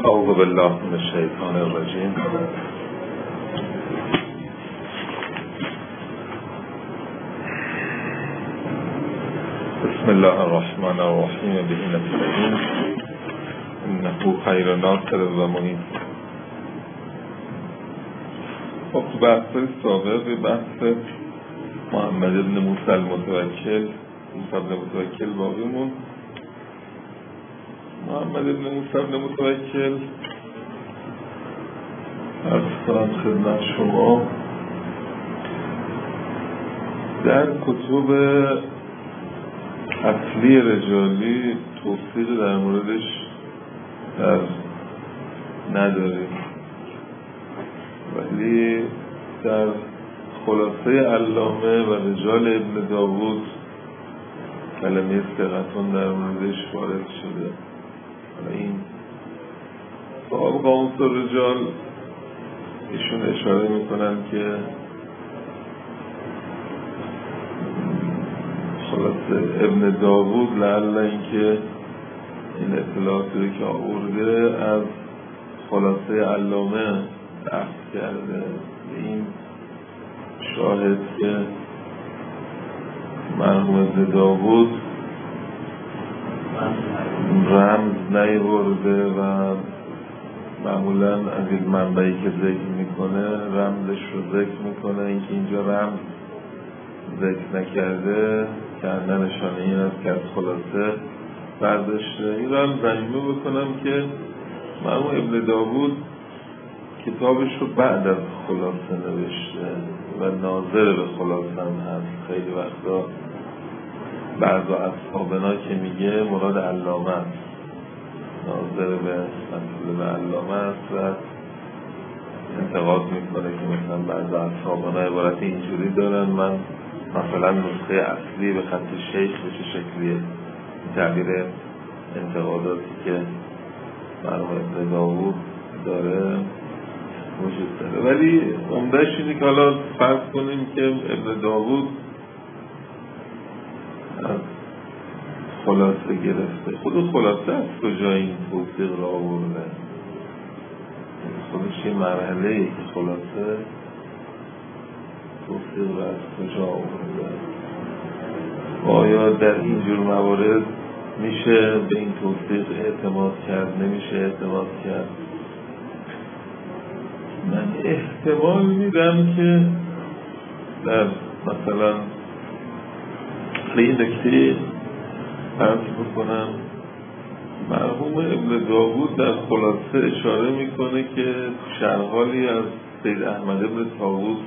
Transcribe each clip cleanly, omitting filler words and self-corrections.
اعوذ بالله من الشیطان الرجیم. بسم الله الرحمن الرحیم. به نستعین انه خیر ناصر و معین. خب تو بحث سابق بحث محمد ابن موسی المتوکل باقی مون. محمد ابن موسی المتوکل عرض کنم خدمت شما در کتب اصلی رجالی توصیق در موردش نداریم، ولی در خلاصه علامه و رجال ابن داوود کلمه ثقتون در موردش وارد شده. این صاحب قاموس رجال ایشون اشاره میکنن که خلاصه ابن داوود لعل اینکه این اطلاعاتی که آورده از خلاصه علامه بحث کرده. این شاهد که مرحوم ابن داوود رمز نیورده و معمولا از این منبعی که ذکر میکنه رمزش رو ذکر میکنه. اینکه اینجا رمز ذکر نکرده که نشانه این است که از خلاصه برداشته. این رو هم زمینه بکنم که مرحوم ابن داوود کتابش رو بعد از خلاصه نوشته و ناظر به خلاصه هم هست. خیلی وقتا بعضا اصحابنا که میگه مراد علامه است، ناظر به مطلب علامه است و انتقاد میکنه که مثلا بعضا اصحابنا عبارت اینجوری دارن، من مثلا نسخه اصلی به خط شیخ به چه شکلیه. تعبیر انتقاداتی که مرحوم ابن داوود داره وجود داره، ولی عمده‌اش اینه که حالا فرض کنیم که ابن داوود از خلاصه گرفته. خود خلاصه از کجا این توصیق را آورده؟ خودش یه مرحله که خلاصه توصیق را از کجا آورده؟ آیا در اینجور موارد میشه به این توصیق اعتماد کرد؟ نمیشه اعتماد کرد؟ من احتمال میدم که در مثلا این نکته عرض بکنم مرحوم ابن داوود در خلاصه اشاره میکنه که شرحالی از سید احمد ابن طاووس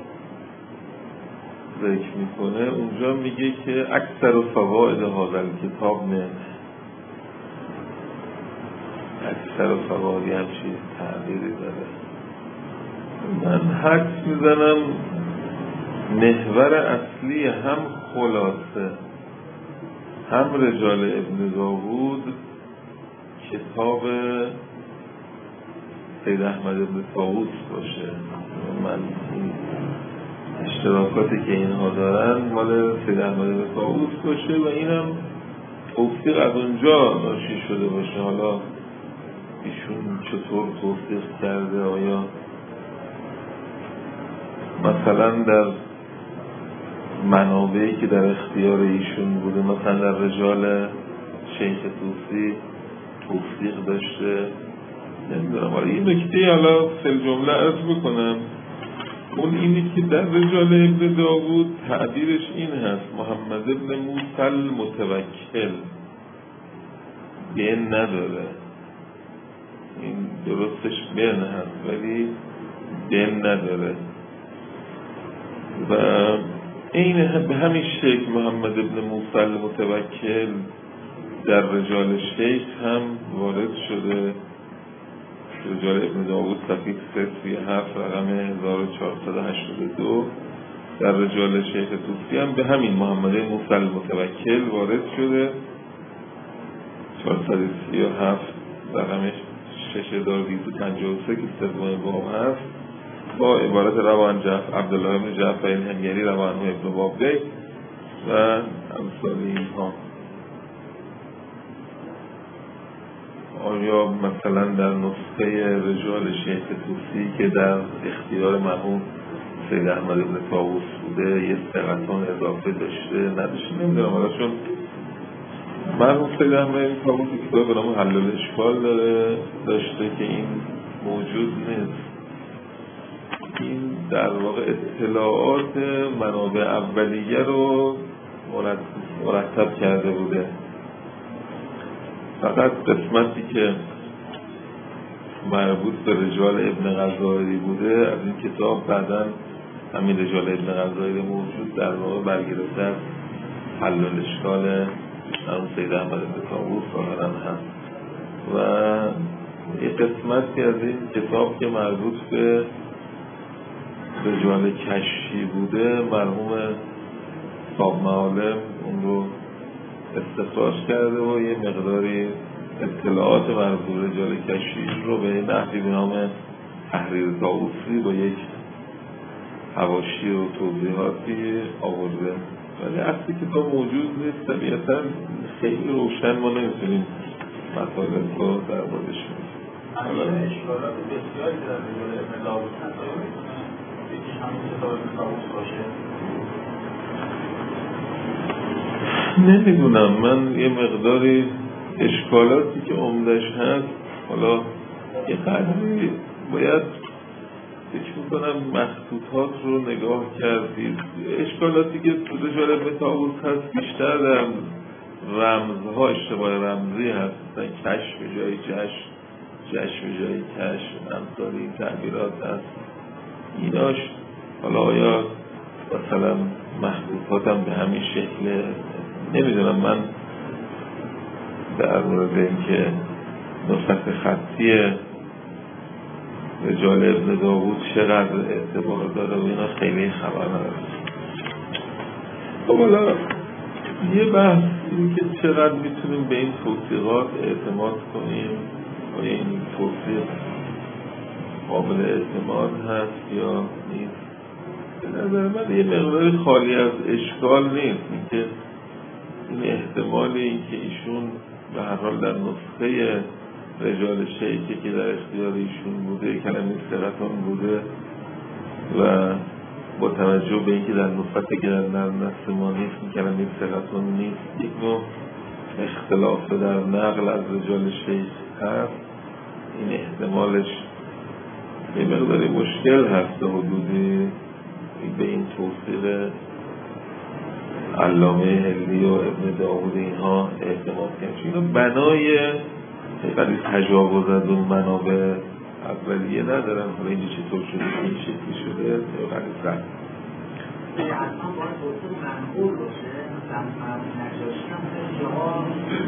ذکر میکنه. اونجا میگه که اکثر فواید هذا کتاب نه، اکثر فوایدی همچین تعبیری داره. من حدس میزنم محور اصلی هم خلاصه هم رجال ابن داوود کتاب سید احمد ابن طاووس باشه. من این اشتراکاتی که اینها دارن مال سید احمد ابن طاووس باشه و اینم توصیق از اونجا ناشی شده باشه. حالا ایشون چطور توصیق کرده؟ آیا مثلا در منابعی که در اختیار ایشون بوده، مثلا در رجال شیخ طوسی توصیق داشته؟ نمیدونم. حالا این نکته حالا فی جمله عرض بکنم. اون اینی که در رجال ابن داوود تعبیرش این هست محمد ابن موسی المتوکل، بین نداره. این درستش بین هست ولی بین نداره و این به همین شکل محمد ابن موسی المتوکل در رجال شیخ هم وارد شده. رجال ابن داوود صفحه 337 رقم 1482 در رجال شیخ طوسی هم به همین محمد موسی المتوکل وارد شده. 437 رقم 6253 که سوم باب هست با عبارت روان عبدالله بن جعفر الحمگری روان ابن بابده و امثال اینها. آیا مثلا در نسخه رجال شیخ طوسی که در اختیار مرحوم سید احمد بن طاووس بوده یه ثقتان اضافه داشته نداشته نمیدونم، حالا چون مرحوم سید احمد بن طاووس کتاب به نام حل الاشکال داشته که این موجود نیست. این در واقع اطلاعات منابع اولیه رو مرتب کرده بوده، فقط قسمتی که مربوط به رجال ابن غزائری بوده از این کتاب بعداً همین رجال ابن غزائری موجود در واقع برگرفته از حل الاشکال همون سید احمد بن طاووس ظاهراً هست و یه قسمتی از این کتاب که مربوط به رجال کشفی بوده مرحوم صاحب معالم اون رو استخراج کرده و یه مقداری اطلاعات مربوط به رجال کشفی رو به نحوی به نام تحریر طاووسی با یک حواشی و توضیحاتی آورده، ولی اصلی کتاب موجود نیست. طبیعتا خیلی روشن ما نمیتونیم مطالب رو در موردش کنیم. اشکالات بسیاری در رجال ابن طاووس هست، یکیش همون کتاب ابن طاووس باشه. نمیدونم، من یه مقداری اشکالاتی که عمدش هست حالا یه قدری باید فکر میکنم مخطوطات رو نگاه کردید. اشکالاتی که تو رجال ابن طاووس هست بیشتر در رمزها اشتباه رمزی هست، مثلا کشف جای جشن جای کشف، امثال این تعبیرات هست. ایناش حالا آیا مثلا مخطوطاتم به همین شکل نمیدونم. من در مورد اینکه نسخه خطی رجال ابن داوود چقدر اعتبار داره و اینا خیلی خبر ندارم. خب حالا یه بحث این که چقدر میتونیم به این توثیقات اعتماد کنیم، آیا این توثیق قابل اعتماد هست یا نیست. به نظر من یه مقدار خالی از اشکال نیست اینکه این احتمال اینکه ایشون به هر حال در نسخه رجال شیخی که در اختیار ایشون بوده کلمه ثقتان بوده و با توجه به اینکه در نسخه که در نسخ ما نیست کلمه ثقتان نیست، یک نوع اختلاف در نقل از رجال شیخ هست، این احتمالش یه مقداری مشکل هست به حدودی به این توثیق علامه هلی و ابن داوود اینها اعتماد کنیم. چون اینا بنای قدری تجاوز از اون منابع اولیه ندارن. حالا اینجا چطور شده این شکلی شده یا قدری سخت حتما باید توثیق منقول باشه. مثلا نجاشی هم خیلی جاها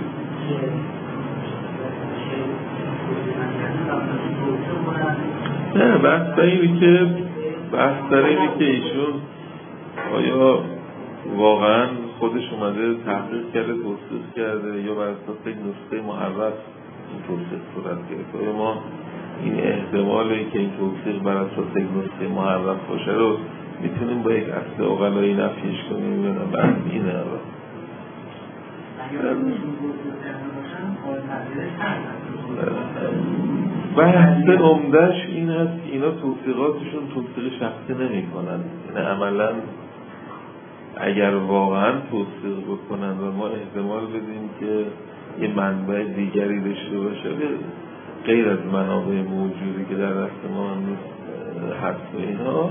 نه بحث در اینه که ایشون آیا واقعا خودش اومده تحقیق کرده توثیق کرده یا بر اساس یک نسخه محرف این توثیق صورت گرفته. آیا ما این احتمالی که این توثیق بر اساس یک نسخه محرف باشه رو میتونیم با یک اصل عقلایی نفیش کنیم یا نه؟ بحث اینه. بحث عمده‌اش این هست که اینا توثیقاتشون توثیق شخصی نمی کنن، یعنی عملا اگر واقعا توثیق بکنن و ما احتمال بدیم که یه منبع دیگری داشته باشه غیر از منابع موجودی که در دست ما هست و اینا،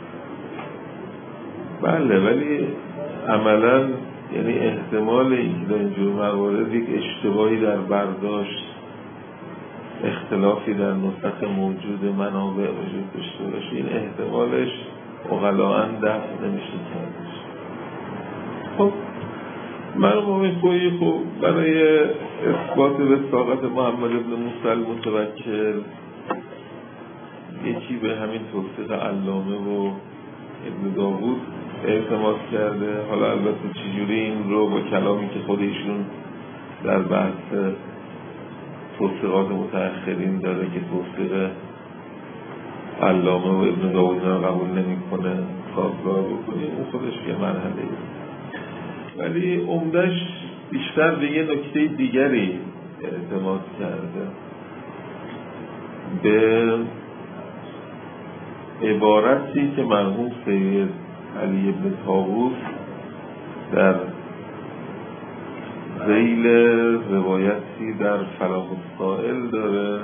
بله، ولی عملا یعنی احتمال اینکه در اینجور موارد یک اشتباهی در برداشت، اختلافی در نسخ موجود منابع وجود داشته باشه، این احتمالش عقلاً دفع نمیشه کردش. خب مرحوم خویی خب برای اثبات وثاقت محمد بن موسی المتوکل یکی به همین توثیق علامه و ابن داوود اعتماد کرده. حالا البته چجوری این رو با کلامی که خودشون در بحث توثیقات متأخرین داره که توثیق علامه و ابن داوود رو قبول نمی کنه سازگار بکنیم، اون خودش یه مرحله است. ولی عمدش بیشتر به یه نکته دیگری اعتماد کرده. به عبارتی که مرحوم سید علی بن طاووس در ذیل روایتی در فلاح السائل داره،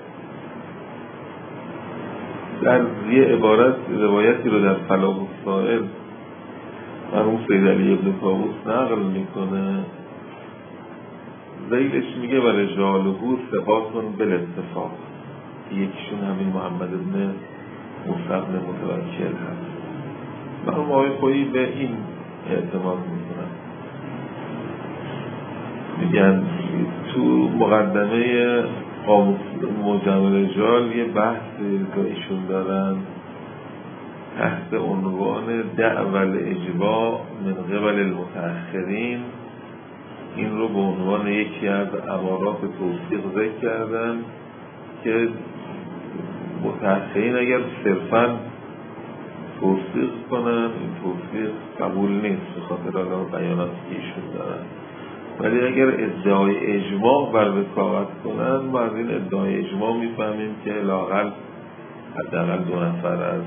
در یه عبارت روایتی رو در فلاح السائل مرحوم سید علی بن طاووس نقل میکنه. ذیلش میگه و رجاله ثقاتون بالاتفاق، یکیشون همین محمد بن موسی بن متوکل هست. مرحوم آقای خویی به این اعتماد میکنن، میگن تو مقدمه قاموس مجمع رجال یه بحثی با ایشون دارن تحت عنوان دعوی الاجماع من قبل المتأخرین. این رو به عنوان یکی از امارات توثیق ذکر کردن که متأخرین اگر صرفاً توثیق کنن این توثیق قبول نیست به خاطر حالا بیاناتی که ایشون دارن، ولی اگر ادعای اجماع بر وکالت کنن ما از این ادعای اجماع میفهمیم که لااقل حداقل 2 نفر از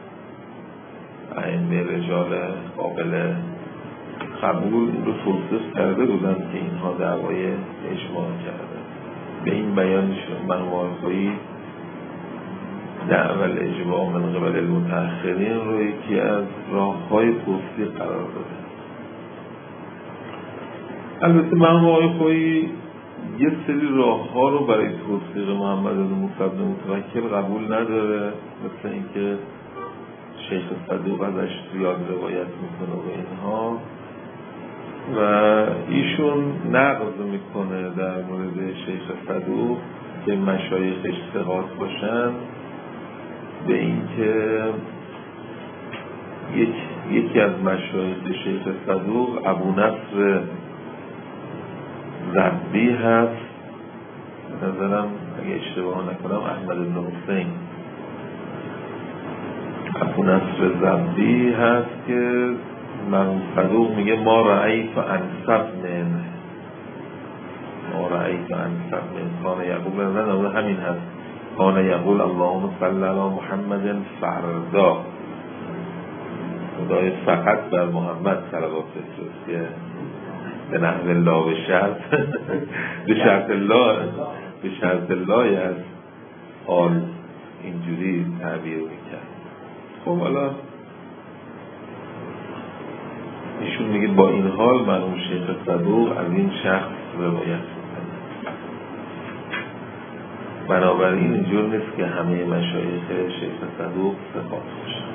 ائمه رجال قابل قبول این رو توصیف کرده بودن که اینها دعوای اجماع کرده. به این بیانشون مرحوم آقای خویی دعوی الاجماع من قبل المتأخرین رو یکی از راه‌های توصیف قرار داده. البته مرحوم آقای خویی یه سری راه‌ها رو برای توصیف محمد بن موسی بن متوکل قبول نداره، مثل اینکه شیخ صدوق ازش زیاد روایت میکنه و اینها، و ایشون نقض میکنه در مورد شیخ صدوق که مشایخش ثقات باشن به اینکه یکی از مشایخ شیخ صدوق ابو نصر زبی هست، نظرم اگه اشتباه نکنم احمد بن حسین ابو نصر زبی هست که مرحوم صدوق میگه ما رأیت انصف من کان یقول، نظر همین هست کان یقول اللهم صل علی محمد فردا، خدای فقط بر محمد صلوات بفرست به نحو الله به شرط الله از آل اینجوری تعبیر میکرد. خب حالا ایشون میگه با این حال مرحوم شیخ صدوق از این شخص روایت میکنه. بنابراین اینجور نیست که همه مشایخ شیخ صدوق ثقات باشن.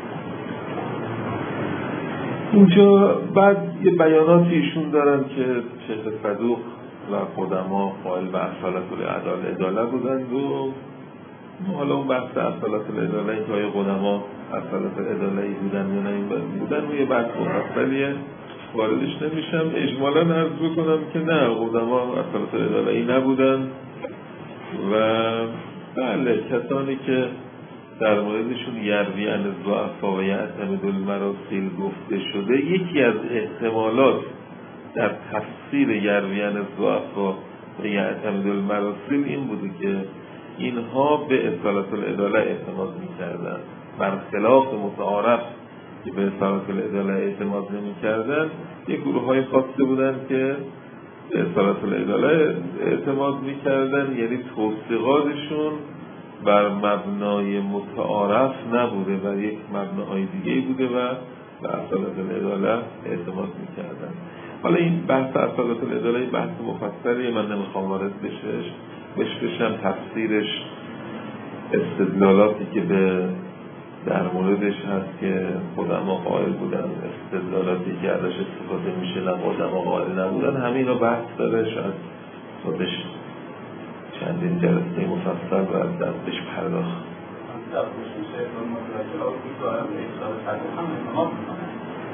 اینجا بعد یه بیاناتی ایشون دارن که شیخ صدوق و قدما قائل به اصالت العداله بودند و حالا اون بحث اصالت العداله این که آیا قدما اصالت العداله بودن یا نبودن و یه بحث مفصلیه واردش نمیشم. اجمالا عرض بکنم که نه، قدما اصالت العداله نبودن و بله کسانی که در موردشون یروی عن الضعفاء و یعتمد المراسیل گفته شده، یکی از احتمالات در تفسیر یروی عن الضعفاء و یعتمد المراسیل این بوده که اینها به اصالت العداله اعتماد می‌کردند، برخلاف متعارف که به اصالت العداله اعتماد نمی‌کردند. یک گروه‌های خاصی بودند که به اصالت العداله اعتماد می‌کردند، یعنی توثیقاتشون بر مبنای متعارف نبوده و یک مبنای دیگه بوده و به اصالت العداله اعتماد می‌کردند. حالا این بحث اصالت العداله بحث مفصلیه، من نمیخوام وارد بشم. تفسیرش استدلالاتی که در موردش هست که قدما قائل بودن، استدلالاتی که ازش استفاده میشه نه قدما قائل نبودن، همین رو بحث داره، شاید خودش چندین جلسه مفصل و از دستش پرداخت. در خصوص ابن متوکل آقای دارم احساس صدوق هم امام میکنه،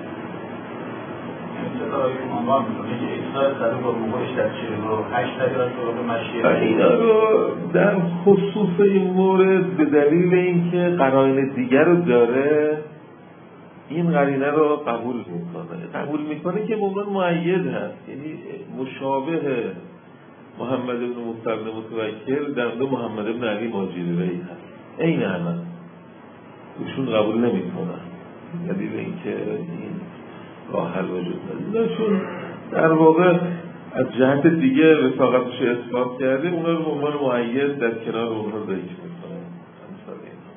امام میکنه که احساس صدوق با موقعش در 48 دلیل شروع مشیه اینا رو در خصوص این مورد به دلیل اینکه قرائن دیگر رو داره این قرینه رو قبول میکنه که موقع مؤید هست، یعنی مشابه محمد بن موسی بن متوکل در مورد محمد بن علی ماجری ری هست، عین همه ایشون قبول نمی‌کنن دلیل اینکه این راه حل وجود نداره، چون در واقع از جهت دیگه وثاقتش اثبات کرده، اونا رو به عنوان مؤید در کنار اونها ذکر می‌کنه. مثلا اینا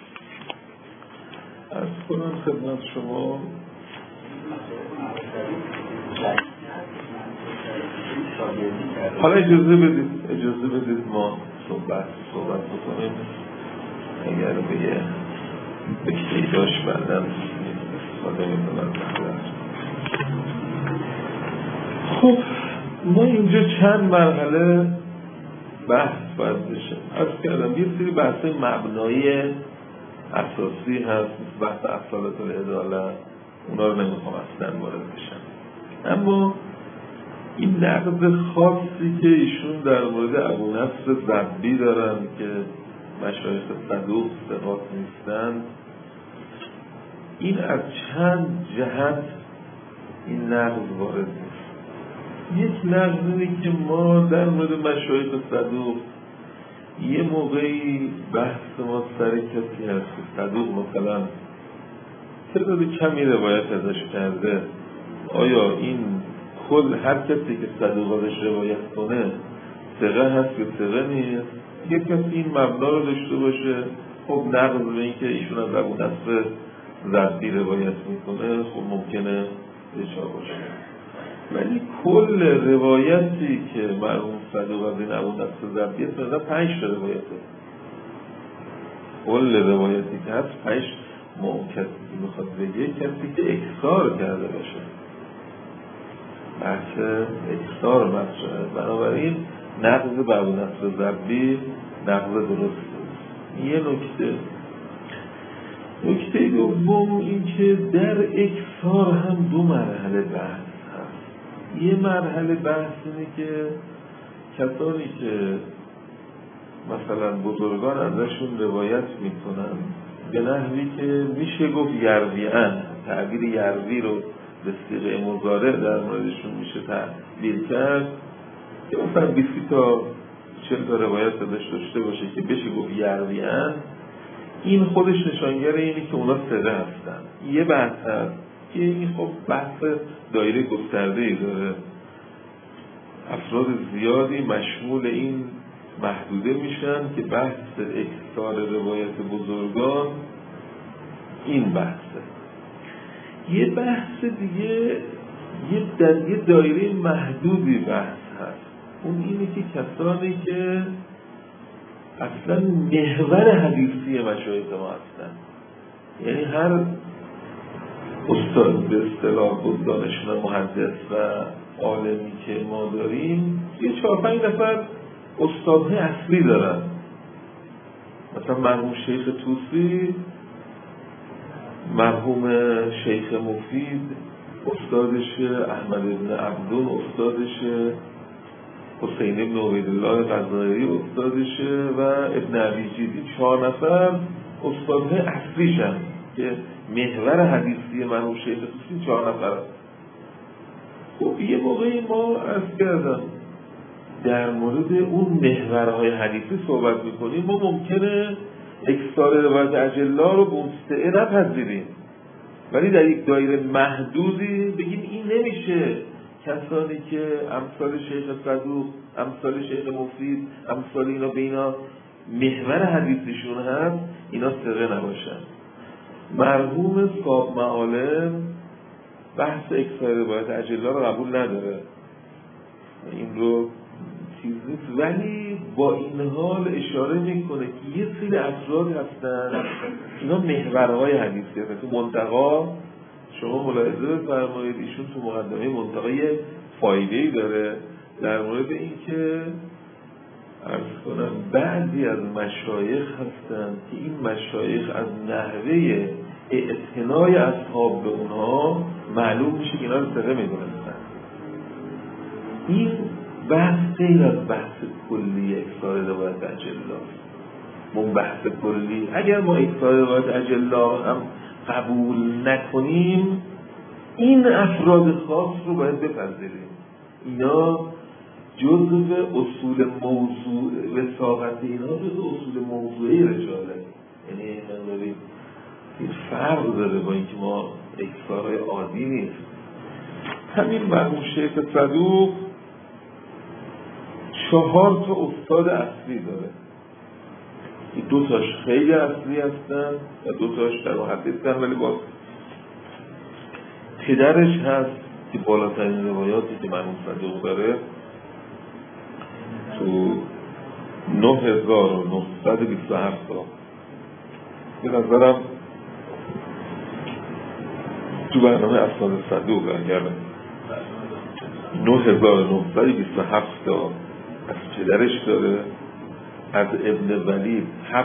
عرض کنم خدمت شما حالا اجازه بدید ما صحبت بکنیم. اگر به یه بکتی داشت بردن استفاده میکنم. خب ما اینجا چند مرحله بحث باید بشه. عرض کردم یه سری بحث مبنایی اساسی هست، بحث اصالت العدالت، اونا رو نمیخوام اصلا وارد بشم. اما این نقد خاصی که ایشون در مورد ابو نصر ضبی دارن که مشایخ صدوق ثقات نیستن، این از چند جهت این نقد وارد نیست. یک نقد اینه که ما در مورد مشایخ صدوق یه موقعی بحث ما سر کسی هست که صدوق مثلا تعداد کمی روایت ازش کرده، آیا این کل هر کسی که صدوق ازش روایت کنه ثقه هست یا ثقه نیست؟ یک کسی این مبنا رو داشته باشه، خب نقد به این که ایشون از ابو نصر ضبی روایت میکنه خب ممکنه بچا باشه، ولی کل روایتی که مرحوم صدوق از این ابو نصر ضبی مثلا 5 روایته، کل روایتی که هست 5 ممکن میخواد بگه کسی که اکثار کرده باشه، بحث اکثار مطرحه. بنابراین نقض به ابو نصر ضبی نقض درسته. یه نکته دوم این که در اکثار هم 2 مرحله بحث هست. یه مرحله بحث اینه که کسانی که مثلا بزرگان ازشون روایت میکنن به نحوی که میشه گفت یرویان، تعبیر یروی رو به صیغه مضارع در موردشون میشه تعبیر کرد که مثلا 20 تا 40 تا روایت ازش داشته باشه که بشه گفت یرویان، این خودش نشانگر اینه که اونا ثقه هستن. یه بحث هست که این خب بحث دایره گسترده‌ای داره، افراد زیادی مشمول این محدوده میشن که بحث اکثار روایت بزرگان این بحثه. یه بحث دیگه در یه دایره محدودی بحث هست، اون اینه که کسانی که اصلا محور حدیثی مشایخ ما هستن، یعنی هر استاد به اصطلاح دانشمند محدث و عالمی که ما داریم یه 4-5 نفر استادهای اصلی دارن. مثلا مرحوم شیخ طوسی، مرحوم شیخ مفید استادش، احمد بن عبدون استادش، حسین بن عبیدالله غزالی استادش و ابن عبیجید. 4 نفر استادهای اصلیشن که محور حدیثی مرحوم شیخ طوسی 4 نفر. خب یه موقعی ما عرض کردم در مورد اون محورهای حدیثی صحبت میکنیم، ما ممکنه اکثار روایت اجلا رو به اون سعه نپذیریم، ولی در یک دایره محدودی بگیم این نمیشه کسانی که امثال شیخ صدوق، امثال شیخ مفید، امثال اینا به اینا محور حدیثشون هست اینا ثقه نباشن. مرحوم صاحب معالم بحث اکثار روایت اجلا رو قبول نداره، این رو چیز نیست، ولی با این حال اشاره میکنه که یه سری افراد هستن اینا محورهای حدیثی هستن. تو منتقا شما ملاحظه بفرمایید ایشون تو مقدمه منتقای فایده‌ای داره در مورد این که عرض کنم بعضی از مشایخ هستن که این مشایخ از نحوه اعتنای اصحاب به اونها معلوم میشه که اینا رو ثقه میدونستن. این بحث غیر از بحث کلی اکثار روایت اجلا. اون بحث کلی اگر ما اکثار روایت اجلا هم قبول نکنیم این افراد خاص رو باید بپذیریم، اینا جزء اصول موضوع وثاقت اینا جزء اصول موضوعی رجاله. یعنی من داریم این فرق داره با اینکه ما اکثارهای عادی نیست. همین مرحوم شیخ صدوق 4 تا استاد اصلی داره. این 2 تاش خیلی اصلی هستن و 2 تاش در حدیثن، ولی باز پدرش هست که بالاترین روایاتی که مرحوم صدوق داره تو 9927 تا به نظرم تو برنامه اسناد صدوق اگر 9927 تا از پدرش داره، از ابن ولید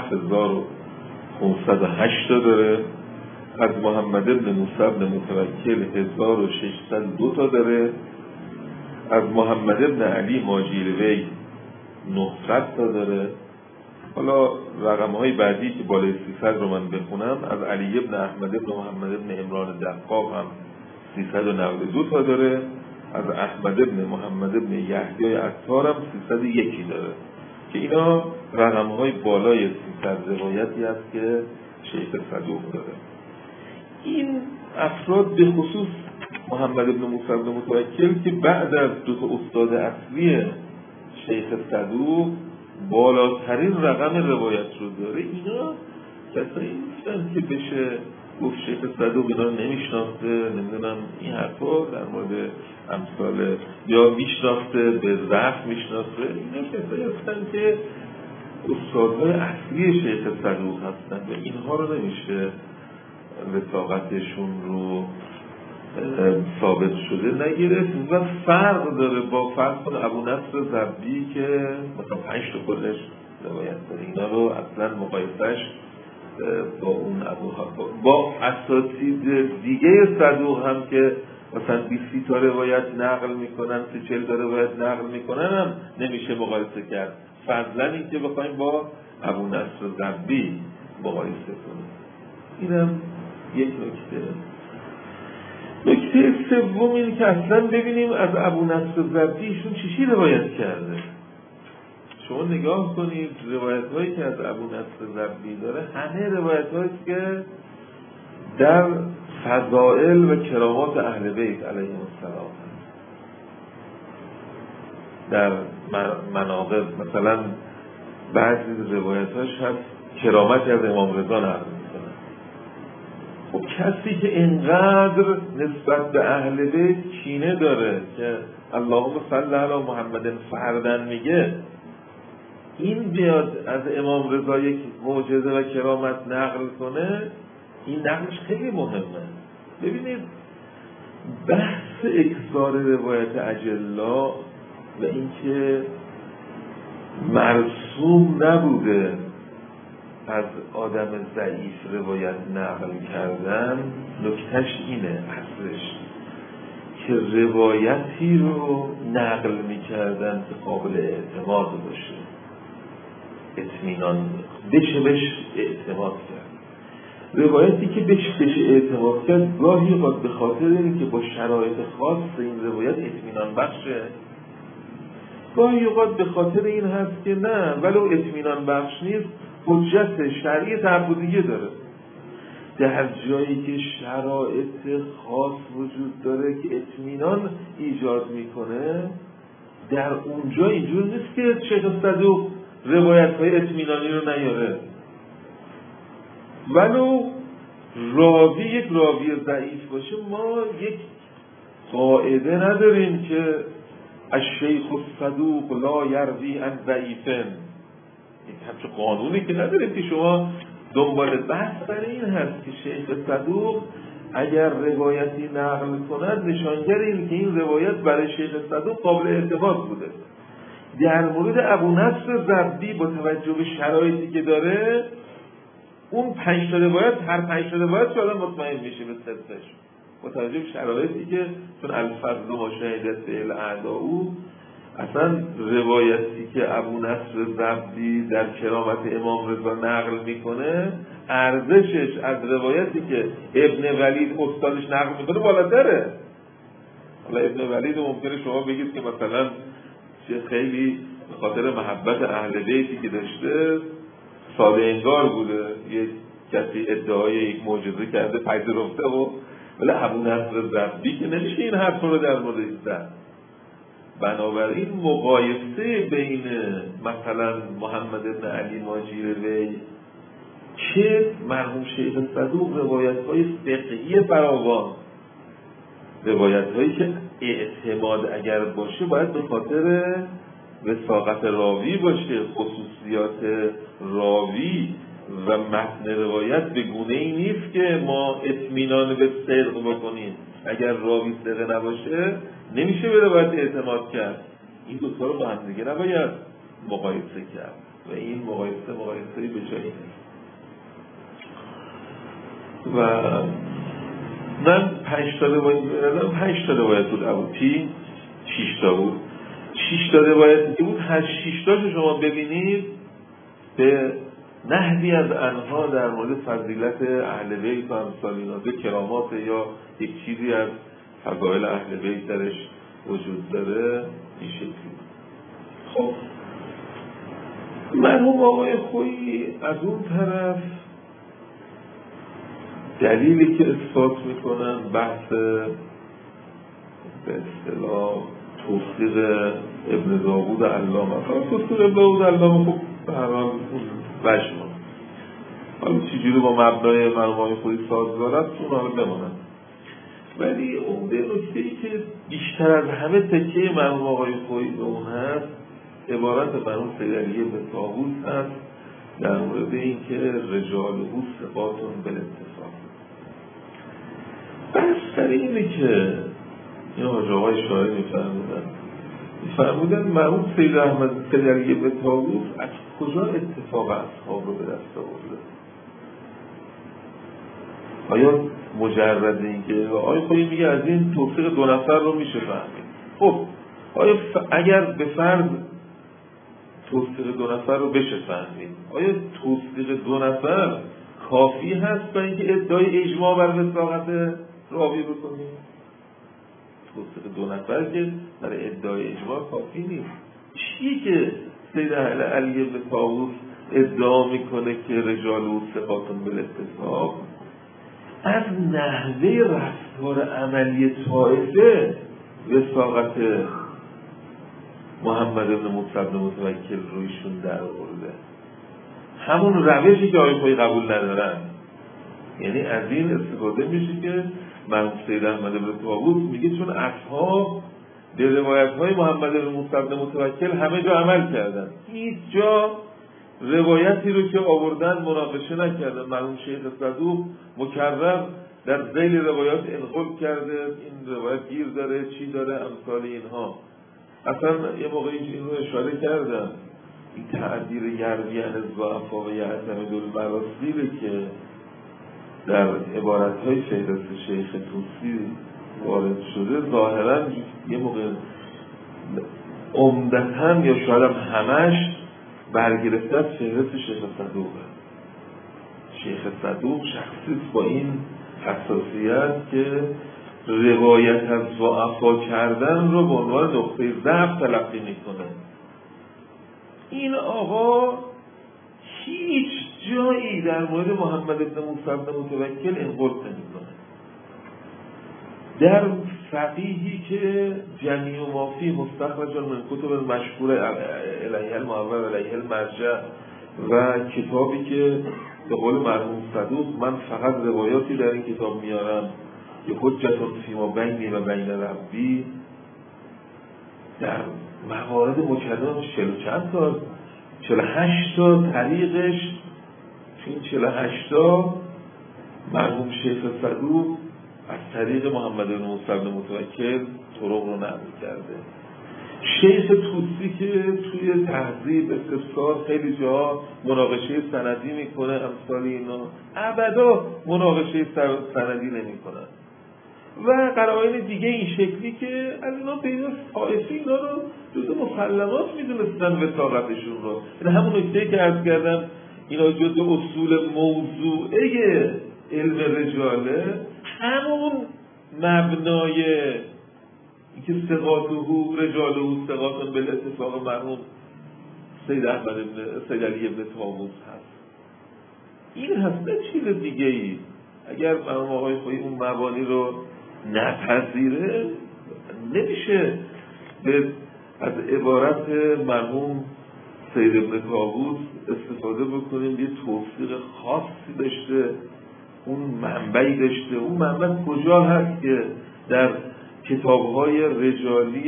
7508 تا داره، از محمد ابن موسی ابن متوکل 1602 تا داره، از محمد ابن علی ماجیروی 900 تا داره. حالا رقم‌های بعدی که بالای 300 رو من بخونم، از علی ابن احمد ابن محمد ابن عمران دقاق هم 392 تا داره، از احمد ابن محمد ابن یحیی عطار هم 301 داره که اینا رقم‌های بالای 300 روایتی است که شیخ صدوق داره. این افراد به خصوص محمد ابن موسی ابن متوکل که بعد از 2 تا استاد اصلی شیخ صدوق بالاترین رقم روایت رو داره، اینا کسایی نیستن که بشه گفت شیخ صدوق اینا نمیشناخته، نمیدونم این حرفا در مورد امثال یا میشناخته به ضعف میشناخته. اینا کسایی هستن که استادهای اصلی شیخ صدوق هستن و اینها رو نمیشه وثاقتشون رو ثابت شده نگرفت و فرق داره با فرق ابو نصر ضبی که مثلا 5 تا خودش روایت داره. اینا رو اصلا مقایسش با اون با اساتید دیگه صدوق هم که مثلا 20 تا روایت نقل میکنن، 40 تا روایت نقل میکنن هم نمیشه مقایسه کرد، فضلا این که بخوایم با ابو نصر ضبی مقایسه کنیم. اینم یک نکته. نکته سوم اینه که اصلا ببینیم از ابو نصر ضبی ایشون چی روایت کرده. شما نگاه کنید روایت هایی که از ابو نصر ضبی داره همه روایت هایی که در فضائل و کرامات اهل بیت علیهم السلام، در مناقب مثلا بعضی روایت هاش هست کرامت از امام رضا نقل میکنه. خب کسی که اینقدر نسبت به اهل بیت کینه داره که اللهم صل علی محمد فردن میگه، این بیاد از امام رضا یک معجزه و کرامت نقل کنه، این نقلش خیلی مهمه. ببینید بحث اکثار روایت اجلا و اینکه مرسوم نبوده از آدم ضعیف روایت نقل کردن، نکتهش اینه اصلش که روایتی رو نقل میکردن که قابل اعتماد باشه، اطمینان بشه اعتماد کرد. روایتی که بشه اعتماد کرد گاهی اوقات به خاطر اینه که با شرایط خاص این روایت اطمینان بخشه، گاهی اوقات به خاطر این هست که نه ولو اطمینان بخش نیست حجت شرعی تعبدیه داره. در جایی که شرایط خاص وجود داره که اطمینان ایجاد میکنه، در اونجا اینجور نیست که شیخ صدوق روایت های اطمینانی رو نیاره، ولو راوی یک راوی ضعیف باشه. ما یک قاعده نداریم که الشیخ الصدوق لا یروی عن ضعیفن، این همچه قانونی که نداریم که شما دنبال بحث برای این هست که شیخ صدوق اگر روایتی نقل کند نشانگر این که این روایت برای شیخ صدوق قابل اعتماد بوده. در مورد ابو نصر ضبی با توجه به شرایطی که داره، اون 5 تا روایت، هر 5 تا روایت که آدم مطمئن میشه به صدقش با توجه به شرایطی که چون الفضل و شهادت به الاعداء، اصلا روایتی که ابو نصر ضبی در کرامت امام رضا نقل میکنه ارزشش از روایتی که ابن ولید استادش نقل میکنه بالاتره. حالا ابن ولید ممکنه شما بگید که مثلا که خیلی به خاطر محبت اهل بیتی که داشته ساده انگار بوده، یک کسی ادعای یک معجزه کرده پذیرفته و ولی ابو نصر ضبی که نمیشه این حرف رو در موردش زد. بنابراین مقایسه بین مثلا محمد بن علی ماجیروی که مرحوم شیخ صدوق روایت‌های فقهی فراوان، روایت‌هایی که اعتماد اگر باشه باید به خاطر وثاقت راوی باشه، خصوصیات راوی و متن روایت به گونه‌ای نیست که ما اطمینان به صدق بکنیم. اگر راوی ثقه نباشه نمیشه به روایت اعتماد کرد. این دو تا رو با هم دیگه نباید مقایسه کرد و این مقایسه‌ای به جایی نیست. و من 5 تا روایت بود ابوتی 6 تا بود. 6 تا روایت که بود، هر 6 تاشو شما ببینید به نحوی از انها در مورد فضیلت اهل بیت و امثال اینا، به کرامات یا یک چیزی از فضائل اهل بیت درش وجود داره این شکلی. خب مرحوم آقای خویی از اون طرف دلیلی که اثبات میکنن بحث به اصطلاح توثیق ابن داوود علامه، توثیق ابن داوود علامه خب به هر حال وجه ما حالا چجوری با مبنای مرحوم آقای خویی سازگار است اون حالا بمانند، ولی عمده نکته‌ای که بیشتر از همه تکیه مرحوم آقای خویی به اون هست عبارت مرحوم سید علی بن طاووس هست در مورد اینکه رجال او ثقاتون بالاتفاق. بس سر اینه که این حاج آقای شاعر میفرمودن مرحوم سید علی بن طاووس از کجا اتفاق اصحاب رو به دست آورده؟ آیا مجرد اینکه آیا خویی میگه از این توثیق 2 نفر رو میشه فهمید؟ خب آیا اگر به فرض توثیق 2 نفر رو بشه فهمید، آیا توثیق 2 نفر کافی هست برای اینکه ادعای اجماع بر وثاقت راوی بکنیم؟ توثیق 2 نفر که برای ادعای اجماع کافی نیست. چیه که سید علی بن طاووس ادعا میکنه که رجال او ثقاتون بالاتفاق؟ از نحوه رفتار عملی طائفه وثاقت محمد بن موسی بن متوکل رویشون در آورده، همون روشی که آقای خویی قبول ندارن. یعنی از این استفاده میشه که مرحوم سید احمد بن طاووس میگه چون اصحاب به روایت‌های محمد بن موسی بن متوکل همه جا عمل کردن، هیچ جا روایتی رو که آوردن مناقشه نکردن. مرحوم شیخ صدوق مکرر در ذیل روایات انقل کرده این روایت گیر داره چی داره امثال اینها. اصلا یه موقعی این رو اشاره کردم، این تعبیر یرویان الضعفا و یعتمد المراسیل که در عبارت‌های فهرست شیخ طوسی وارد شده ظاهراً یه موقع عمدتاً یا شاید همش برگرفته از فهرست شیخ صدوقه. شیخ صدوق شخصی با این حساسیت که روایت از ضعفا کردن رو به عنوان نقطه ضعف تلقی میکنه. این آقا هیچ جایی در مورد محمد بن موسی بن متوکل انقل نمیکنه. در فقیهی که جمیع ما فیه مستخرج من کتب مشهور الیه المعول و الیه المرجع و کتابی که به قول مرحوم صدوق من فقط روایاتی در این کتاب میارم که حجت فیما بینی و بین ربی، در موارد مکررم 40 چند تا 48 تا طریقش، این 48 تا مرحوم شیخ صدوق از طریق محمد بن موسی بن متوکل طرق رو نقل کرده. شیخ طوسی که توی تهذیب استفسار خیلی جا مناقشه سندی میکنه امثال اینا، ابدا مناقشه سندی نمیکنن. و قرائن دیگه این شکلی که از اینا بین طائفی اینا رو جزء مسلمات میدونستن وثاقتشون رو. این همون نکته که عرض کردم اینا جزء اصول موضوعه علم رجاله، همون مبنای اینکه ثقاته رجاله ثقات بالاتفاق مرحوم سید علی ابن طاووس هست. این هست، نه چیز دیگه ای. اگر مرحوم آقای خویی اون مبانی رو نپذیره، نمیشه از عبارت مرحوم سید ابن طاووس استفاده بکنیم. یه توصیق خاصی داشته، اون منبعی داشته. اون منبع کجا هست که در کتاب‌های رجالی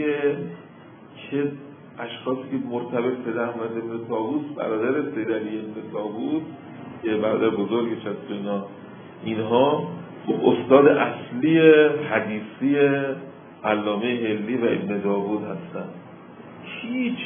که اشخاصی که مرتبط سید احمد ابن طاووس برادر سید علی ابن طاووس که برادر بزرگش هست، اینها استاد اصلی حدیثی علامه حلی و ابن داوود هستن. هیچ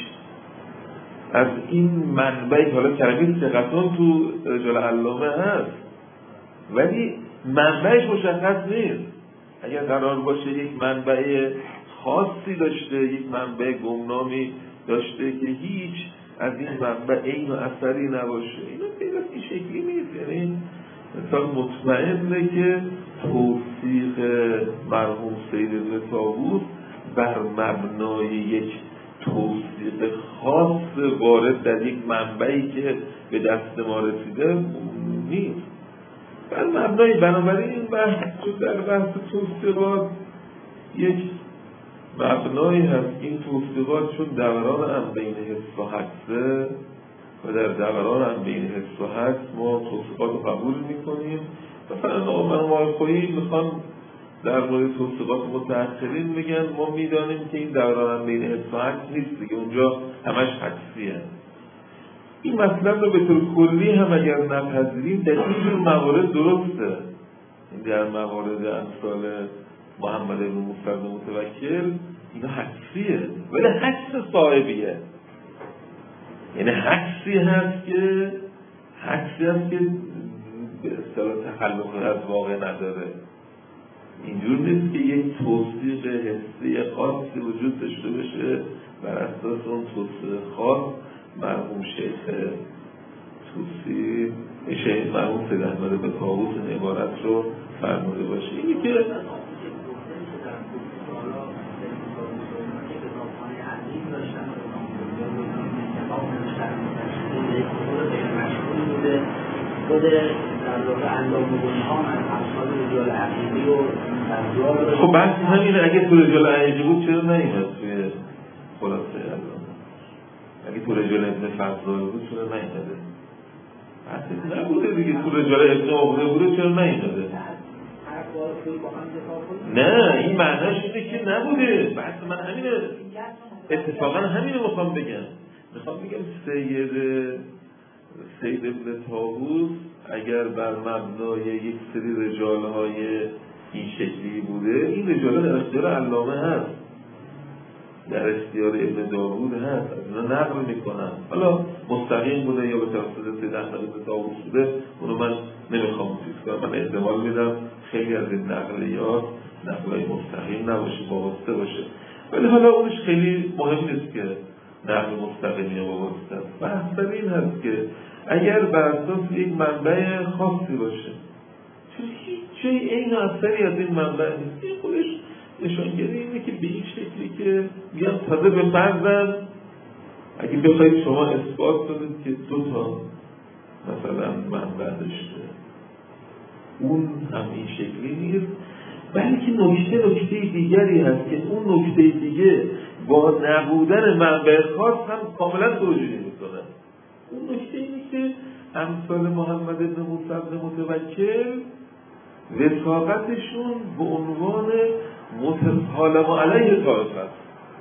از این منبعی، حالا کلمه ثقتون تو رجال علامه هست ولی منبعش مشخص نیست. اگر قرار باشه یک منبع خاصی داشته، یک منبع گمنامی داشته که هیچ از این منبع عین و اثری نباشه، اینا خیلی این شکلی نیست. یعنی انسان مطمئنه که توصیق مرحوم سید ابن طاووس بر مبنای یک توصیق خاص وارد در یک منبعی که به دست ما رسیده نیست. بر مبنای بنابراین این بحث در بحث توصیقات یک مبنایی هست. این توصیقات چون دوران هم بین حس و حدسه و در دوران هم بین حس و حدس ما توصیقات رو قبول میکنیم. مثلا مرحوم آقای خویی میخوان در مورد توصیقات متأخرین میگن ما میدانیم که این دوران هم بین حس و حدس نیست دیگه، اونجا همش حدسیه. این مطلب رو به طور کلی هم اگر نپذیریم در این موارد درسته. در موارد امثال محمد بن موسی متوکل اینا حدسیه ولی حدس صاحبیه. یعنی حدسی هست که به اصطلاح تخلق از واقع نداره. اینجور نیست که یک توصیق حسی خاصی وجود داشته باشه بر اساس اون توصیق خاص مرحوم شیخ توسی مرحوم سید احمد بن طاووس این عبارت رو فرموده باشه. اینی که خود در واقع علامه ها از اصحاب رجال عقیدی و خب بحث همینه. اگه تو رجال عقیدی بود چرا نیومد توی خلاصه علامه؟ اگه تو رجال ابن فضال بود چرا نیومده؟ بحث نبوده دیگه. تو رجال ابن عقده بوده چرا نیومده؟ نه این معناش اینه که نبوده. بحث من همینه، اتفاقا همینه میخوام بگم سید ابن طاووس اگر بر مبنای یک سری رجالهای این شکلی بوده، این رجال در اختیار علامه هست، در اختیار ابن داوود هست، از اینا نقل میکنن. حالا مستقیم بوده یا به توسط سید احمد ابن طاووس بوده، اونو من نمیخوام چیز کنم. من احتمال میدم خیلی از این نقلیات نقلای مستقیم نباشه، وابسته باشه، ولی حالا اونش خیلی مهم نیست که نقل مستقیمی یا وابسته است. بحث در این هست که اگر بر اساس یک منبع خاصی باشه، چون هیچ جای عین اثری از این منبع نیست، این خودش نشانگری اینه که به این شکلی که میگم تازه به فرضاً اگه بخواید شما اثبات کنید که دو تا مثلا منبع داشته، اون هم این شکلی نیست، بلکه نکته دیگری هست که اون نکته دیگه با نبودن منبع خاص هم کاملا توجیه نمی‌کنه. اون نکته اینه که امثال محمد بن موسی متوکل وثاقتشون به عنوان متسالم علیه طائفه است،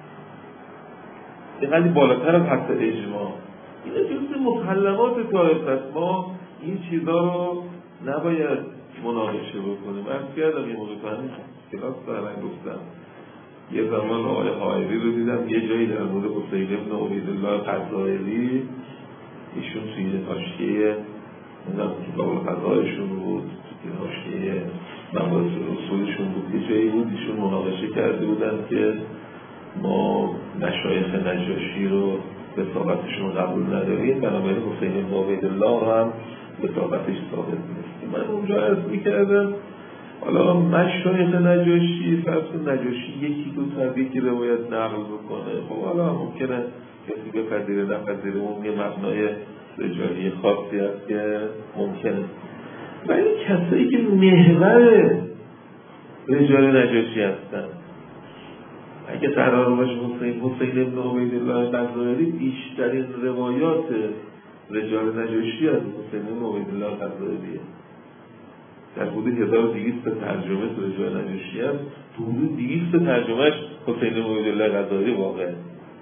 اینقدر بالاتر از حد اجماع. این جزء مسلمات طائفه است. ما این چیزا رو نباید مناقشه بکنیم. عرض کردم یه موقع فهمید کلاس دارن گفتم یه زمان آقای حائری رو دیدم یه جایی در مورد حسین ابن عبیدالله قضایری، ایشون توی حاشیه کتاب القضایشون بود، توی حاشیه مباحث اصولشون بود، یه جایی بود ایشون مناقشه کرده بودن که ما مشایخ نجاشی رو وثاقتشون قبول نداریم، بنابراین حسین ابن عبیدالله هم وثاقتش ثابت نیست. من اونجا عرض می‌کردم حالا مشایخ نجاشی، فرض نجاشی یکی دو تا که روایت نقل بکنه، خب حالا ممکنه کسی بپذیره نپذیره، اون یه مبنای رجالی خاصی هست که ممکنه. ولی کسایی که محور رجال نجاشی هستن، اگه قرار باشه حسین ابن عبیدالله غزائری بیشترین روایات رجال نجاشی از حسین ابن عبیدالله غزائریه. در حدود 1200 ترجمه تو رجال نجاشی هست، تو حدود 200 ترجمهش حسین ابن عبیدالله غزائری واقعه.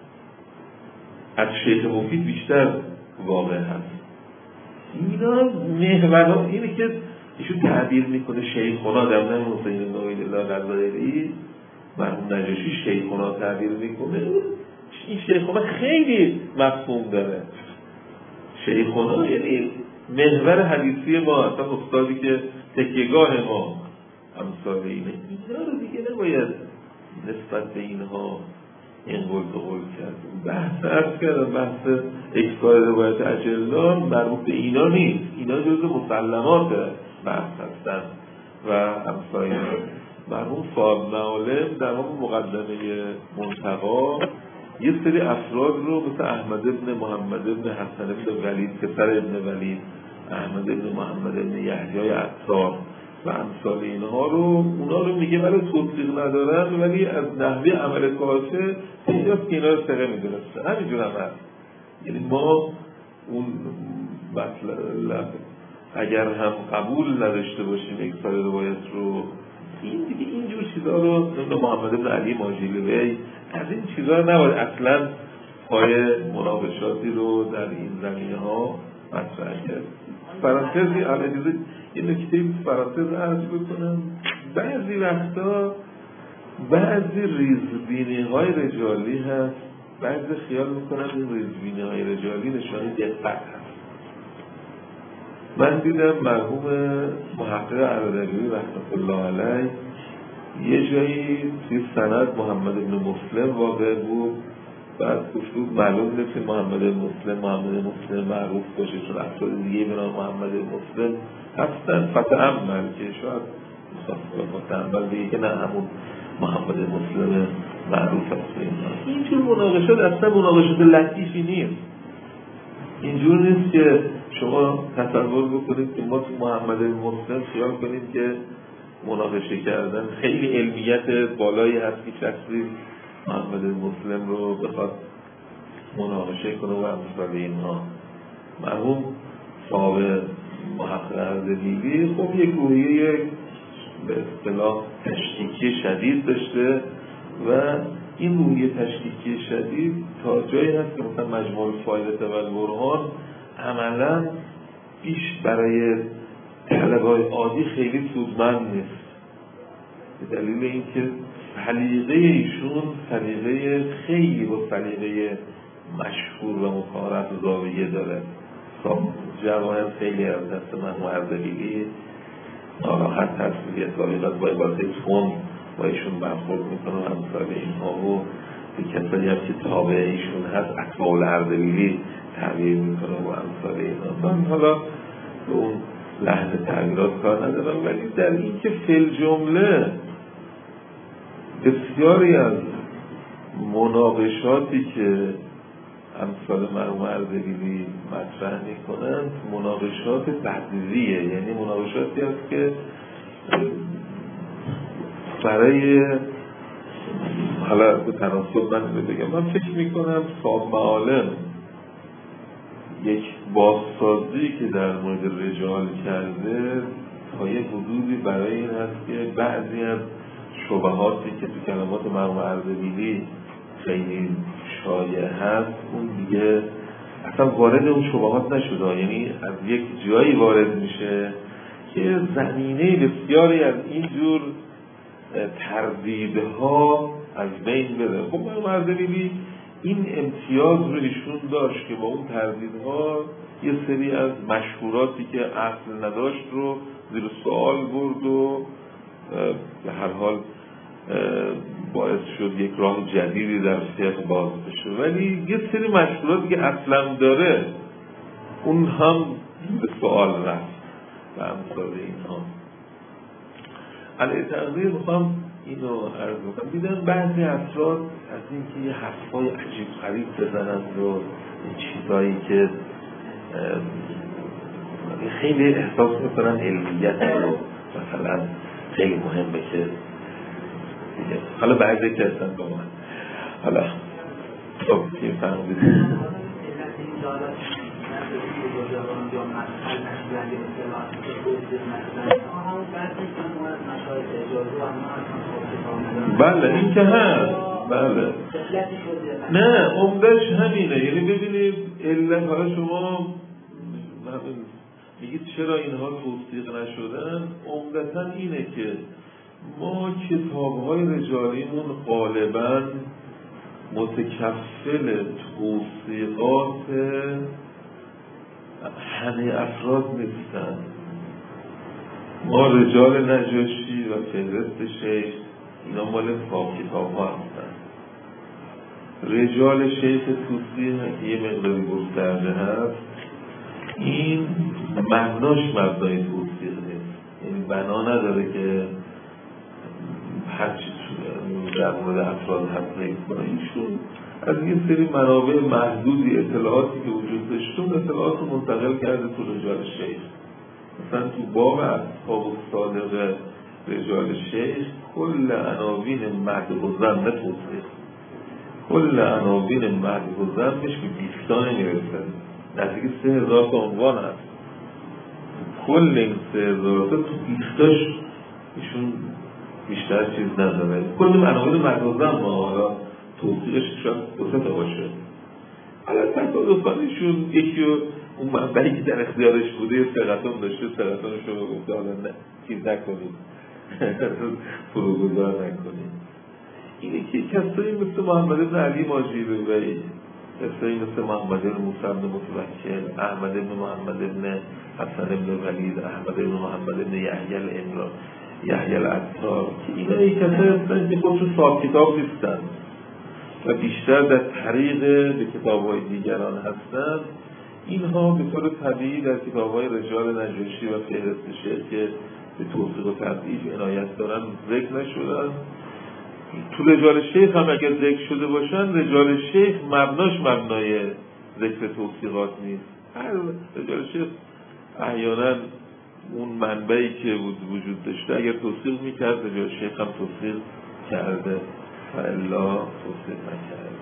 از شیخ مفید بیشتر واقع هست. اینا محورها اینه که ایشون تعبیر میکنه شیخونا، در نام حسین بن عبیدالله غزائری مرحوم نجاشی شیخونا تعبیر میکنه. این شیخونا خیلی مفهوم داره. شیخونا یعنی محور حدیثی ما، اصلا استادی که تکیهگاه ما، امثال اینه. اینا رو دیگه نباید نسبت به اینها این قول به قول کرد. بحث عرض کردم، بحث اکسار روایت اجلان مربوط به اینا نیست. اینا جزء مسلمات بحث هستن و امثال مرحوم صاحب معالم در همون مقدمه منتقا یه سری افراد رو مثل احمد ابن محمد ابن حسن ابن ولید، پسر ابن ولید، احمد ابن محمد ابن یحیی عطار و امثال اینها رو، اونا رو میگه ولی توصیق ندارن، ولی از نحوه عمل کاسه اینجاست که اینا رو ثقه میدونستن. همینجور هم هست. یعنی ما اون مطلب اگر هم قبول نداشته باشیم اکثر روایت رو، این دیگه اینجور چیزا رو محمد ابن علی ماجلیوی از این چیزا نباید اصلا پای مناقشاتی رو در این زمینه ها مطرح کرد. پرانتزی علیه یه نکته پرانتز عرض بکنم. بعضی وقتا بعضی ریزبینی های رجالی هست، بعضی خیال میکنن این ریزبینی های رجالی نشانه دقت هست. من دیدم مرحوم محقق عرادوی رحمت الله علیه یه جایی توی سند محمد بن مسلم واقع بود، بعد گفتود معلوم نیست که محمد بن مسلم معروف باشه، چون افراد دیگه به نام محمد بن مسلم هستن فتعمل که شاید فتعمل دیگه که نه همون محمد بن مسلم معروف هست. اینجور مناقشات اصلا مناقشات لطیفی نیست. اینجور نیست که شما تصور بکنید که ما تو محمد بن مسلم خیال کنید که مناقشه کردن خیلی علمیت بالایی هست که شخصی محمد بن مسلم رو بخواد مناقشه کنه و امثال اینها. مرحوم صاحب محقق اردبیلی خب یک روحیه به اصطلاح تشکیکی شدید داشته و این روحیه تشکیکی شدید تا جایی هست که مثلا مجموع فایده و البرهان عملا بیش برای طلبه‌های عادی خیلی سودمند نیست، به دلیل اینکه سلیقه ایشون سلیقه خیلی با سلیقه مشهور و متعارف زاویه داره. خب جواهر خیلی از دست مرحوم اردبیلی ناراحت هست، یه طریقت با عبارت تند با ایشون برخورد میکنه و امثال اینها و کسایی هم که تابع ایشون هست اتباع اردبیلی تعبیر میکنه و امثال اینها. من حالا به اون لحن تعبیرات کار ندارم، ولی در این که فی جمله بسیاری از مناقشاتی که امثال مرحوم اردبیلی مطرح میکنند مناقشات بدیهیه، یعنی مناقشاتی هست که برای حالا به تناسب من بگم، من فکر میکنم صاحب معالم یک بازسازی که در مورد رجال کرده تا یه حدودی برای این هست که بعضی از شبهاتی که تو کلمات مرحوم اردبیلی خیلی شایع هست اون دیگه اصلا وارد اون شبهات نشده، یعنی از یک جایی وارد میشه که زمینه بسیاری از اینجور تردیدها از بین بره. خب مرحوم اردبیلی این امتیاز رو ایشون داشت که با اون تردیدها یه سری از مشهوراتی که اصل نداشت رو زیر سوال برد و به هر حال باعث شد یک راه جدیدی در فقه باز بشه. ولی یه سری مشهوراتی که اصلا داره اون هم به سوال رفت و امثال اینها. علیه تقدیر میخوام اینو عرض بکنم. دیدم بعضی افراد از اینکه یه حرفای عجیب غریب بزنند و چیزایی که خیلی احساس میکنن علمیت رو مثلا خیلی مهمه که دیگه حالا بعضی که هستن با من حالا خب این فهمید بله این که هست بله نه عمدش همینه. یعنی ببینید علت حالا شما میگید چرا اینها توثیق نشدن، عمدتاً اینه که ما کتاب‌های رجالیمون غالباً متکفل توثیقات همه افراد نیستن. ما رجال نجاشی و فهرست شیخ اینا مال کتاب‌ها هستن. رجال شیخ توسی یه مقداری گسترده هست، این مبناش مبنای توثیق نیست، یعنی بنا نداره که هر چیز در مورد افراد هست کنه. ایشون از یه سری منابع محدودی اطلاعاتی که وجود داشتون اطلاعات رو منتقل کرده تو رجال شیخ. مثلا تو باب اصحاب الصادقه رجال شیخ کل عناوین مدح و ذم توثیق، کل عناوین مدح و ذمش به 20 نمیرسه، نزدیک 3000 تا عنوان هست. کل این 3000 تا تو 20 ایشون بیشتر چیز نداره. کل عناوین مدح و ذم حالا توثیقش شاید 2 تا باشه. حالا تصادفاً ایشون یکی رو اون منبعی که در اختیارش بوده ثقتون داشته، ثقتونش رو گفته حالا نه چیز نکنید فروگذار نکنید. اینه که کسایی مثل محمد بن علی ماجیروی، کسایی مثل محمد بن موسی بن متوکل، احمد بن محمد بن حسن بن ولید، احمد بن محمد بن یحیی العطار که اینا ای کسایی هستن که خودشون صاحب کتاب نیستن و بیشتر در طریق به کتاب‌های دیگران هستن. اینها به طور طبیعی در کتاب‌های رجال نجاشی و فهرست شیخ که به توثیق و تضعیف عنایت دارن ذکر نشدن. تو رجال شیخ هم اگر ذکر شده باشن، رجال شیخ مبناش مبنای ذکر توثیقات نیست. هر رجال شیخ احیانا اون منبعی که وجود داشته اگر توثیق میکرد، رجال شیخ هم توثیق کرده و الا توثیق نکرده.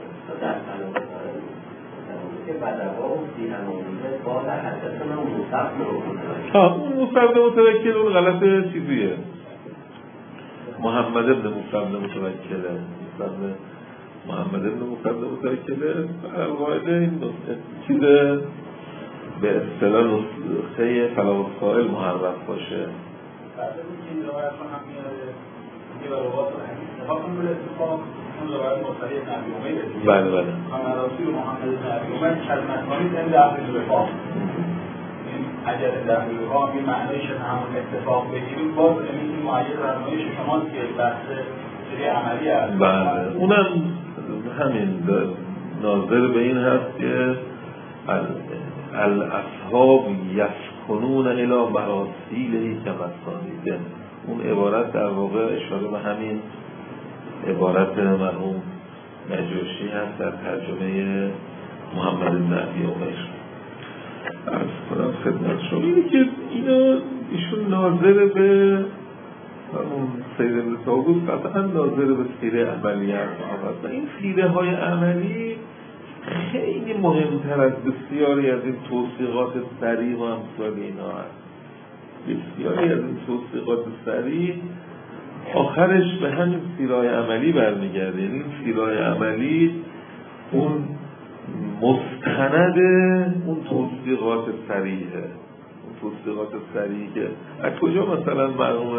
که بدبا و سیرمونیده با در حدث من موسف اون موسف متوکل اون غلط چیزیه. محمد ابن موسی بن متوکله، محمد ابن موسی بن متوکله القاعده این چیز به اصطلاح نسخه فلاح القائل محرف باشه. بعد از این روایت هم میاره که روایت حدیث نگاه به اتفاق اون روایت مصطفی نبی امید. بله بله. کامراتی و محمد نبی امید کلمت‌هایی این داخل رفاق. اگر در رفاق این معنیش همون اتفاق بگیریم باز نمی‌تونیم معید رنمایش شماست که بحث سری عملی است. بله. اونم همین ناظر به این هست که الاصحاب یسکنون الی مراسیلهی کمسانیده. اون عبارت در واقع اشاره به همین عبارت مرحوم نجاشی هست در ترجمه محمد بن علی امیر. عرض کنم خدمت شما اینه که ایشون ناظر به اون سیر ابن طاووس قطعا ناظر به سیره عملی هست. این سیره های عملی خیلی مهمتر از بسیاری از این توثیقات سریع و امثال اینا هست. بسیاری از این توثیقات سریع آخرش به همین سیرای عملی برمیگرده. این سیرای عملی اون مستند اون توثیقات سریعه. اون توثیقات سریعی که از کجا مثلا مرحوم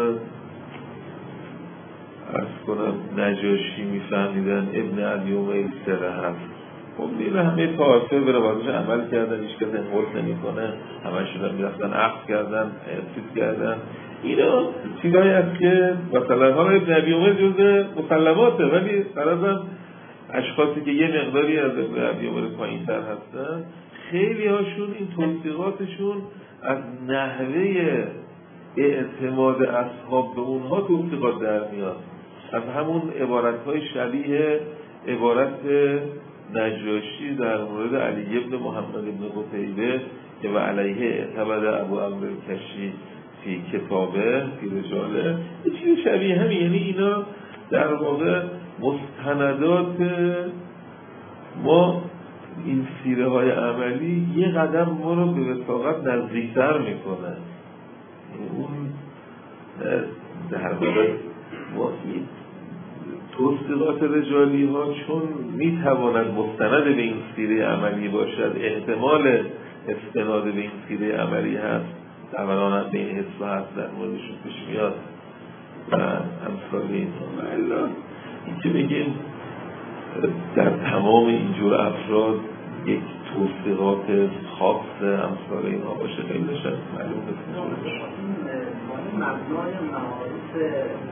عرض کنم نجاشی میفهمیدن ابن علی امیر سره هست. خب دیگه همه طائفه به روایتش عمل کردن، هیچ کس انقل نمیکنه، همشون میرفتن عقد کردن، چیز کردن. اینا چیزایی هست که مثلا حالا ابن علی امیر جزء مسلماته، ولی فرضاً اشخاصی که یه مقداری از ابن علی امیر پایین‌تر هستن، خیلی هاشون این توثیقاتشون از نحوه اعتماد اصحاب به اونها توصیقات در میاد. از همون عبارت‌های شبیه عبارت نجاشی در مورد علی ابن محمد ابن قتیبه که و علیه اعتمد ابو عمرو الکشی فی کتابه فی رجاله، چیزی شبیه همین. یعنی اینا در واقع مستندات ما این سیره های عملی یه قدم ما رو به وثاقت نزدیکتر میکنه. اون در واقع ما توصیقات رجالی ها چون میتواند مستند به این سیره عملی باشد، احتمال استناد به این سیره عملی هست، اولا به این حس و هست در موردشون پیش میاد و امثال این الا این که بگیم در تمام اینجور افراد یک توصیقات خاص امثال اینها باشه خیلی نشد معلوم نیست. مبنای معارف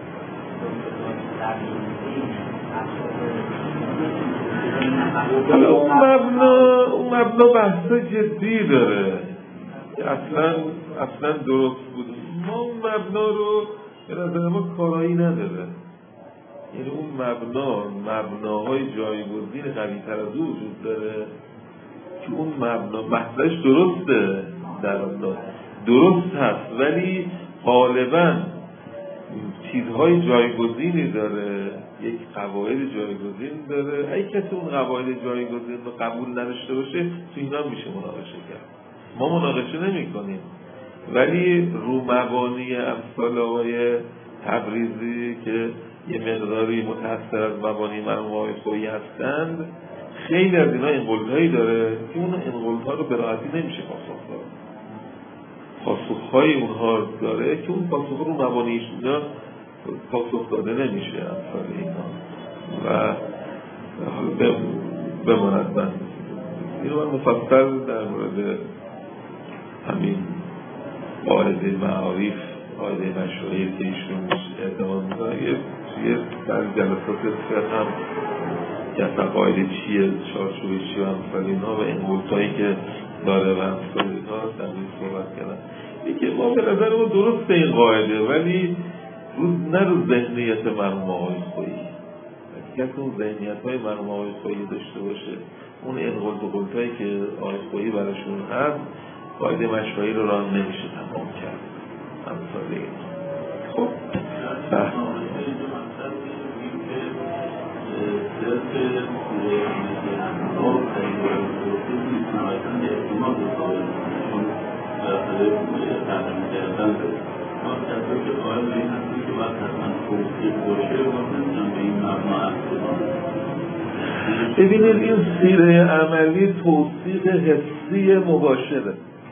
حالا اون مبنا بحث جدی داره که اصلا درست بود. ما اون مبنا رو به نظر ما کارایی نداره. یعنی اون مبناهای جایگزین قوی تر از او وجود داره که اون مبنا بحثش درسته، درست هست، ولی غالباً چیزهای جایگزینی داره، یک قواعد جایگزین داره. اگه کسی اون قواعد جایگزین رو قبول نداشته باشه تو اینا میشه مناقشه کرد. ما مناقشه نمی کنیم، ولی رو مبانی امثال آقای تبریزی که یه مقداری متأثر از مبانی مرحوم آقای خویی هستند، خیلی از اینا انقلت‌هایی داره که اون انقلت‌ها رو به راحتی نمیشه پاسخ داد. پاسخ‌های اونها داره که اون پاسخ رو مبانیش اینا پاسخ داده نمیشه امثال اینا. و حالا بماند من اینو من مفصل در مورد همین قاعده معارف، قاعده مشاهیر که ایشون اعتماد می‌کنه یه در جلسات فقه هم که قاعده چیه، چارچوب چیه و امثال اینا و انقلت‌هایی که داره و امثال اینا در این صحبت کردن. یکی ما به نظر ما درسته این قاعده، ولی نه رو ذهنیت مرحوم آقای خویی. کسی اون ذهنیت‌های مرحوم آقای خویی داشته باشه، اون انقلت و قلتایی که آقای خویی براشون هست، قاعده مشاهیر رو راه نمیشه تمام کرد. امثال اینا. خب ببینید این سیره عملی توصیق حسی مباشره،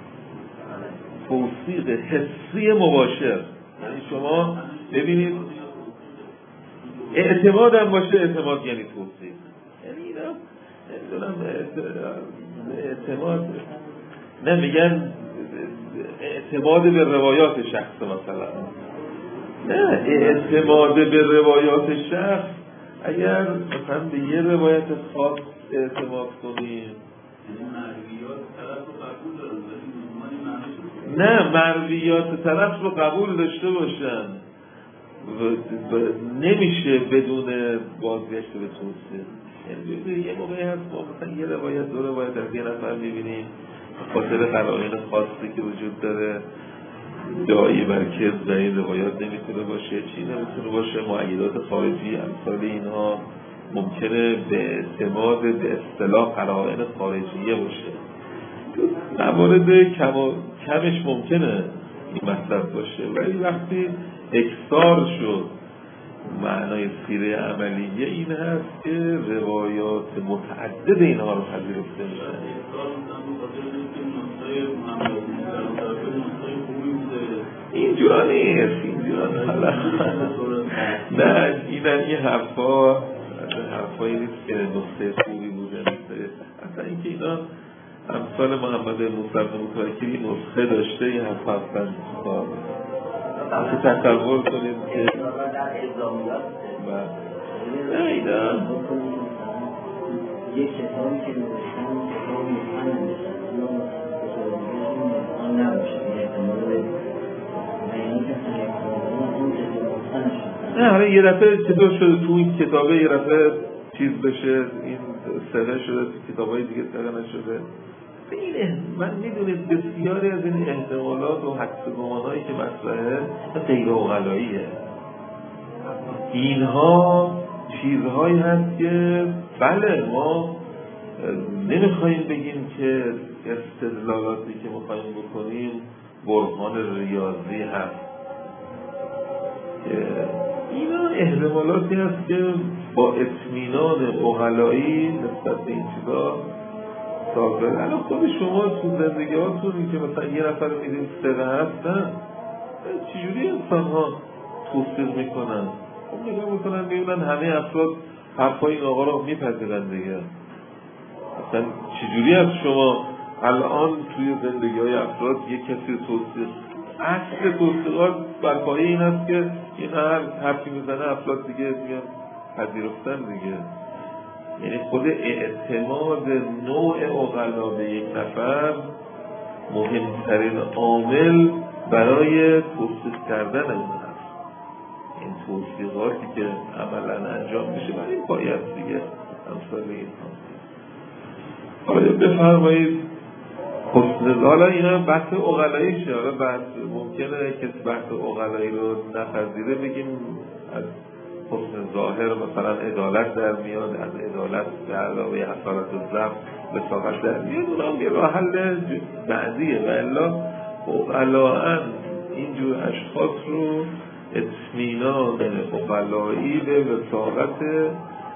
توصیق حسی مباشر. یعنی شما ببینید اعتماد هم باشه، اعتماد یعنی توصیق. یعنی اینا نمیدونم اعتماد نمیگن اعتماد به روایات شخص مثلا، نه اعتماد به روایات شخص اگر مثلا به یه روایت خاص اعتماد کنیم، نه مرویات طرف رو قبول داشته باشن نمیشه بدون بازگشت به توصیه. یعنی یه موقعی هست ما مثلا یه روایت دو روایت از یه نفر میبینیم خاطر قرائن خاصی که وجود داره دعایی بر کذب و این روایات نمیتونه باشه، چی نمیتونه باشه، مؤیدات خارجی امثال اینها ممکنه به اعتماد به اصطلاح قرائن خارجیه باشه. موارد کمش ممکنه این مطلب باشه، ولی وقتی اکثار شد معنای سیره عملیه این هست که روایات متعدد اینها رو پذیرفته میشه. اینجورا نیست، اینجورا نه این حرفایی نیست که نقطه خوبی بوده. اصلا اینکه اینا امثال محمد موسی بن متوکلی نسخه داشته این حرف هستن که تصور کنید که نه اینا یک کتابی که نوشتن کتاب مطمئن نوشتن یا نباشه احتمال و این نه حالا یه دفعه چطور شده تو این کتابه یه دفعه چیز بشه، این سقه شده تو کتابای دیگه سقه نشده. من میدونید بسیاری از این احتمالات و حدس و گمانایی که مطرحه غیر عقلاییه. اینها چیزهایی هست که بله ما نمیخوایم بگیم که استدلالاتی که میخوایم بکنیم برهان ریاضی هست، اینا احتمالاتی هست که با اطمینان عقلایی نسبت به این چیزا ثابت. الان خود شما تو زندگی هاتون که مثلا یه نفر رو میدین سقه هستن، چجوری انسان ها توصیق میکنن؟ خب نگاه میکنن میبینن همه افراد حرفای این آقا رو میپذیرن دیگه. اصلا چجوری از شما الان توی زندگی های افراد یه کسی توصیق، اصل توصیقات بر پایه این است که این هر حرفی میزنه افراد دیگه میگن پذیرفتن دیگه. یعنی خود اعتماد نوع عقلا به یک نفر مهمترین عامل برای توصیق کردن اون هست. این توصیقاتی که عملا انجام میشه برای این پایه است دیگه. امثال این حالا بفرمایید حالا اینا بحث عقلاییشه. حالا بحث ممکنه کسی بحث عقلایی رو نپذیره، بگیم از حسن ظاهر مثلا عدالت در میاد، از عدالت به علاوه اصالت ضبط وثاقت در میاد، اونم یه راه حل بعدیه. و الا عقلاً اینجور اشخاص رو اطمینان عقلایی به وثاقت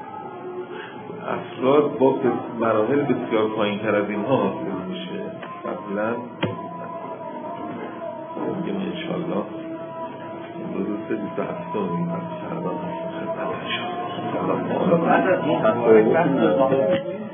افراد با مراحل بسیار پایین تر از اینها حاصل میشه. قبلا بگیم انشالله روز 27 این هست شهران هست. بعد از این